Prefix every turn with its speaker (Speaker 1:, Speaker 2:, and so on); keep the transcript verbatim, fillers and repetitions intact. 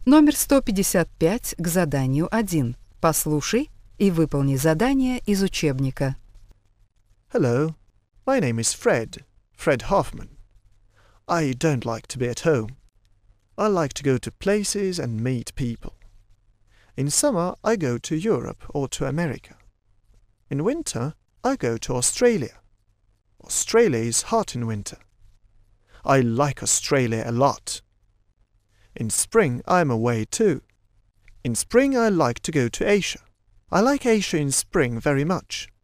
Speaker 1: Номер сто пятьдесят пять к заданию один. Послушай и выполни задание из учебника.
Speaker 2: Hello, my name is Fred, Fred Hoffman. I don't like to be at home. I like to go to places and meet people. In summer, I go to Europe or to America. In winter, I go to Australia. Australia is hot in winter. I like Australia a lot. In spring, I'm away too. In spring, I like to go to Asia. I like Asia in spring very much.